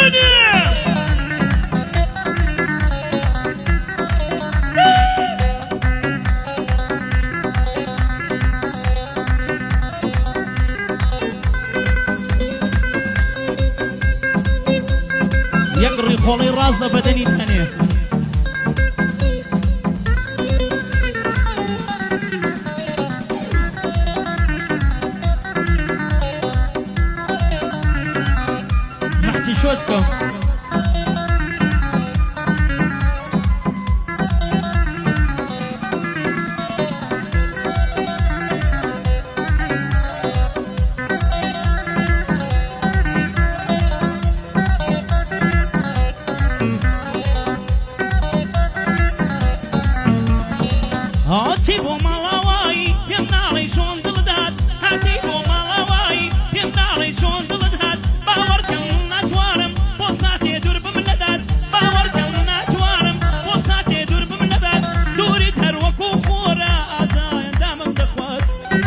يقري خولي رازنا بدني ثاني محتي شوتكم هاتيبو مالاواي بيمنالي شون دلدات هاتيبو مالاواي بيمنالي شون دلدات باوركم ناتوارم بوساتي درب من لدات باوركم ناتوارم بوساتي درب من لدات دوري تروكو خورا ازاين دامم دخوات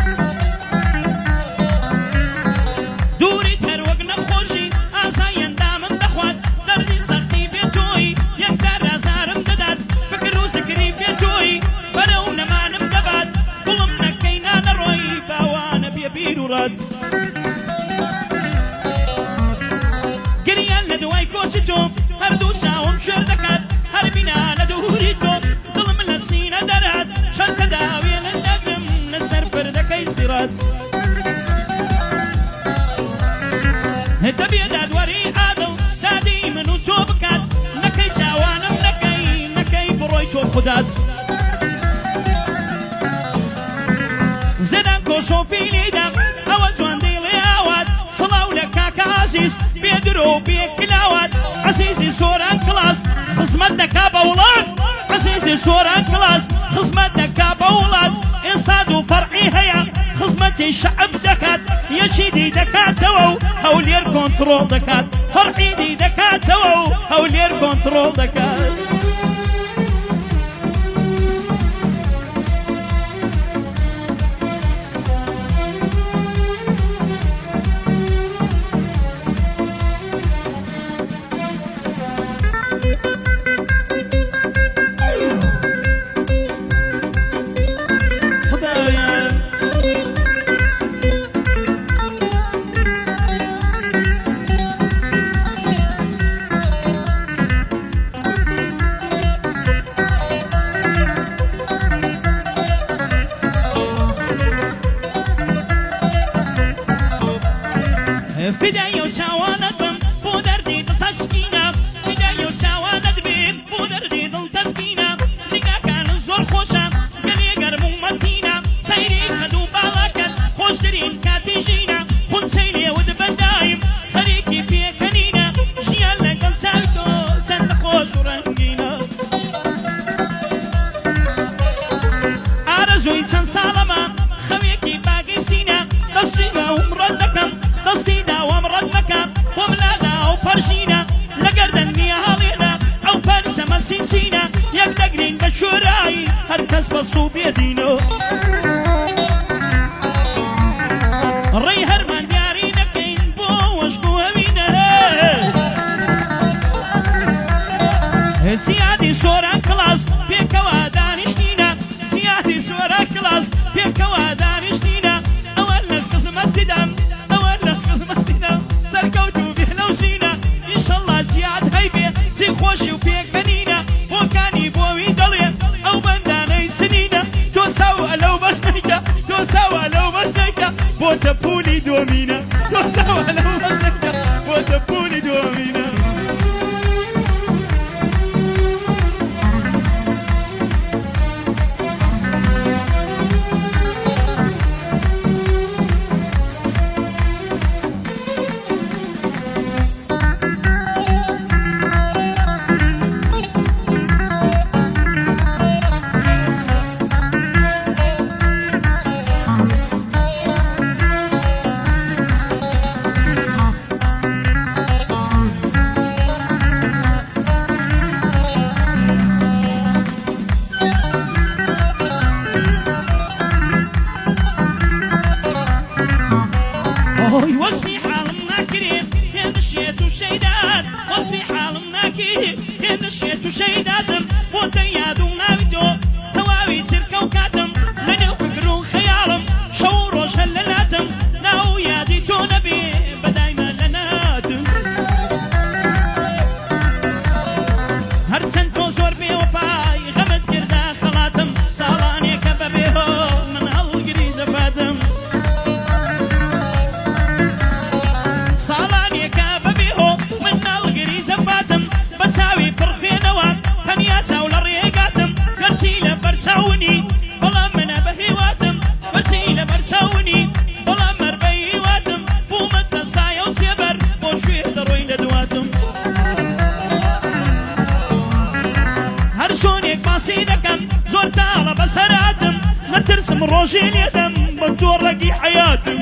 دوري تروك نخوشي ازاين دامم دخوات دردي سختي بيتوي يكسر ازارم ددات فكر وسكري بيتوي برون ما نمدبات كلمنا كينا نروي باوانا بيبير ورد قريان لدواي كوشتو هردو ساهم شردكات هربنا ندوريتو ظلم لسينا درات شرط داوي للنقم نسر بردكي سيرات هدبي دادوري عادل دادي منو توبكات نكي شاوانم نكي برويتو خدات زدان كوشو في ليدا أول جواندي لياوات صلاو لك عزيز بيدرو بيك كلاوات عزيزي سوران كلاس خصمتك أبولاد عزيزي سوران كلاس خصمتك أبولاد إنصادو فرعي هيا خصمتي الشعب دكات يشيدي دكات توو هولير كنترول دكات فرعي دي دكات توو هولير كنترول دكات فداية وشاوانة بودردي تسكينة فداية وشاوانة بيت بودردي تسكينة لقا كان زور خوشة قلي قرمو متينة سيري خدو بالاكت خوش ترين كاتيجينا خون سيلي ودبن دايم خريكي بيكنينة جيان لقل سالكو سند خوش ورنجينة أرزوي سن سالما خويكي باقي سينا تصيبا ومردكم تصيدا ومردكم وملادا وبرشينا لقردن ميهالينا أو بارسة مرسينسينا يقدقرين بشوراي هركز بسطو بيدينو الري هرمان ديارينا كين بو وشكو همينا زيادي سورا كلاس بيكوا دانشتينا زيادي سورا كلاس بيكوا دانشتينا أولا قسمت دم سركوتو بهلوشينا إن شاء الله زياد هيبة زي خوشي وبيك بنينا وكاني بوي دليا أو بنداني سنينا تو سوا لو بشنيكا تو سوا لو بشنيكا بوتبولي دومينا تو سوا لو بشنيكا بوتبولي دومينا وەسفی حاڵم ناکەی هێنشێت و شەیداتم بۆ تەیاد و ناوی تۆ تەواوی چرکە و کاتم لە نێو فکر و خەیاڵم شەو و ڕۆژ هەر لە لاتم ناو یادی تۆ نەبێ بەدایمە لە ناتم هەرچەند تۆ زۆر بێوەفای غەمت کردا خەڵاتم ساڵانێکە بەبێهۆ من هەڵگری زەفاتم ساڵانێکە بەبێهۆ من هەڵگری زەفاتم بە چاوی فڕخێنەوە هەنیا چاو لە ڕێگاتم گەرچی لە بەرچاونی بەڵام منە بە هێواتم گەرچی لە بەرچاونی بەڵام مەر بە هێواتم بوومەتە سایە و سێبەر بۆ شوێ دەڕۆی لە دواتم هەر چۆنێک باسی دەکەم زۆر تاڵە بەسەراتم نەترسم ڕۆژێ لێدەم بە تۆڕەگی حەیاتم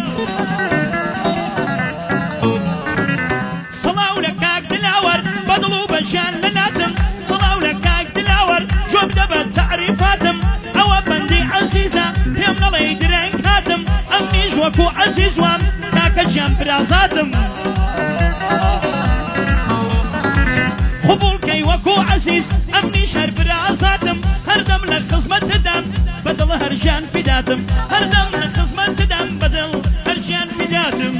سڵاو لە کاک دلاوەر بەدڵ و بەژیان لە لاتم سڵاو لە کاک دلاوەر جۆ بدە بە تەعریفاتم ئەوە بەندی عەزیزە پێم نەڵێ درەنگ هاتم ئەمنیش وەکو عەزیز وام کاکە گیان برازاتم قبولکەی وەکو عەزیز ئەمنیش هەر برازاتم هەردەم لە خزمەتدام بەدڵ هەر ژیان فیداتم هەردەم لە خزمەتدام بەدڵ هەر ژیان فیداتم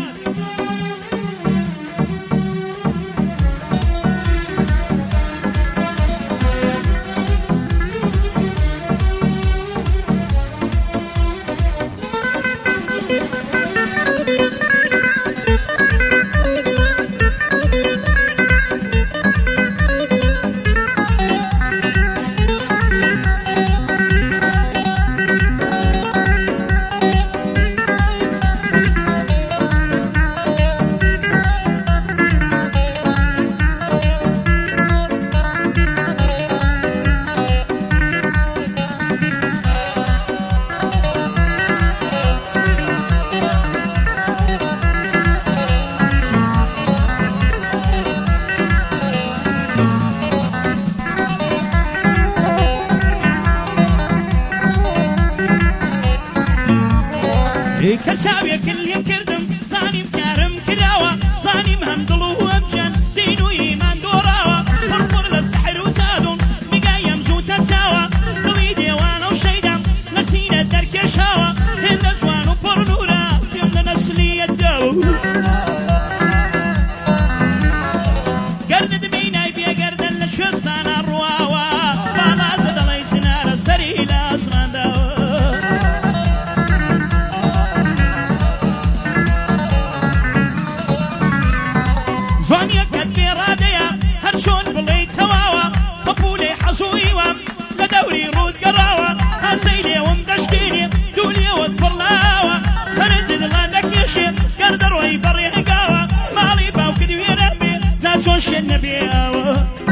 کە چاوێکن لێم کردم زانیم کارم کراوە زانیم هەم دڵ و ئەمجان دین و ئیمان دۆڕاوە پڕپڕ لە سەحر و جادۆم میگایم زووتە چاوە دڵی دێوانە و شەیدام لە سینە دەرکێشاوە هێندە جوان و پڕ نورە پێم لە نەسلیەتداوە گەردت بینای بێگەردن لە کوێستانە ڕواوە باڵاتە دەڵی سنارە سەری لە ئاسمانداوە جوانیەکەت بێڕادەیە هەر چۆن بڵێ تەواوە بەپولەی حەزوویوەم لە دەوری ڕوودگەڕاوە هەسەی لێوم دەشتێنێ دوو لێوت پڕلاوە سەرنجت لە دەکێشێ گەردەڕۆی بەڕێگاوە ماڵی باوکت وێرە بێ جا چۆن شێن نەبێەوە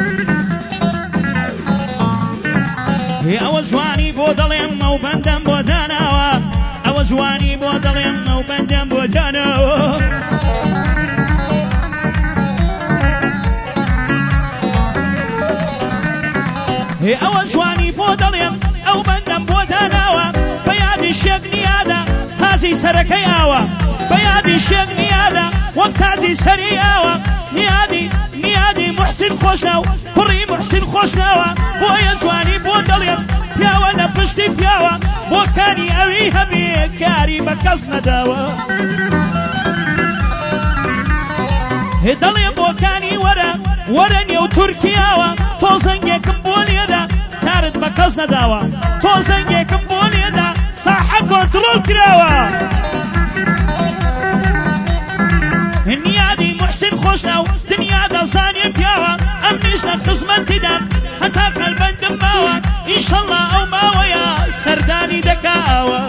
ئەوە جوانی بۆ دەڵێم ئەو بەندەم بۆ داناوە ئەوە جوانی بۆ دەڵێم ئەو بەندەم بۆ داناوە ئەوە جوانی بۆ دەڵێم ئەو بەندەم بۆ داناوە بە یادی شێک نیادە تازی سەرەکەی ئاوە بە یادی شێک نیادە وەک تازی سەری ئاوە نیادی محسین خۆشناو کوڕی محسین خۆشناوە بۆیە جوانی بۆ دەڵێم پیاوە لە پشتی پیاوە بۆ کاری ئەوی هەبێ کاری بە کەس نەداوە دەڵێ بۆکانی وەرە نێو تورکیاوە تۆ زەنگێکم بۆ لێدا کارت بە کەس نەداوە تۆ زەنگێکم بۆ لێدا ساحە کۆنتڕۆڵ کراوە نیادی محسین خۆشناو دنیا دەزانێ پیاوە ئەمنیش لە خزمەتیدام هەتا کەلبەندم ماوە ئینشەڵڵا ئەو ماوەیە سەردانی دەکاوە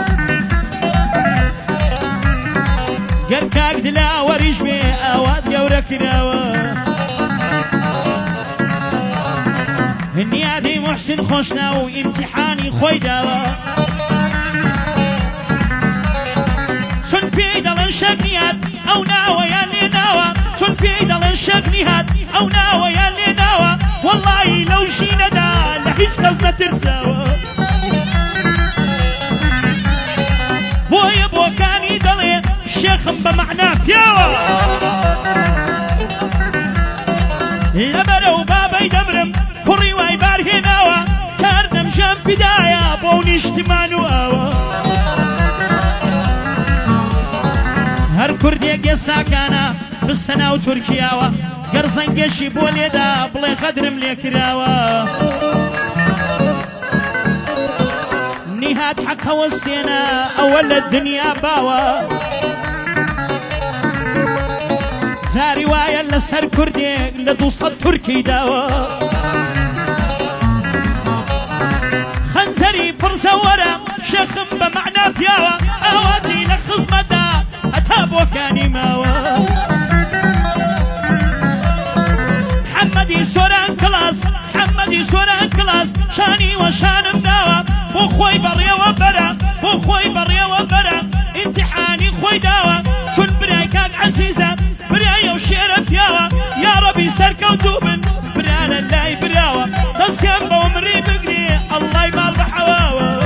گەر کاک دلاوەریش بێ ئاوات گەورە کراوە نیادی محسین خۆشناو ئیمتیحانی خۆی داوە چون پێی دەڵێن شەک نیات ئەو ناوەیان لێ ناوە چون پێی دەڵێن شەک نیهات ئەو ناوەیان لێ ناوە وەڵڵاهی لەو ژینەدا لە هیچ کەس نەترساوە بۆیە بۆکانی دەڵێ شێخم بە مەعنا پیاوە نیشتمان و ئاوە هەر کوردێک ئێستاکانە بستە ناو تورکیاوە گەر زەنگێشی بۆ لێدا بڵێ قەدرم لێ کراوە نهات حق وستينا أول الدنيا باوا زاري وايا لسر كردي لدوصد تركي داوا خنزري فرزة ورا شخم بمعنى بياوا أوادي لخص مدى أتابو كاني ماوا محمدي سوران كلاس محمدي سوران كلاس شاني وشانم داوا بو خوي بريا وبرا بو خوي بريا وبرا امتحاني خوي داوا شون برايكاك عزيزة برايا وشيرة بياوا يا ربي سركوتوبن برانا اللاي براوا تسكن بومري بقري الله يبال بحواوا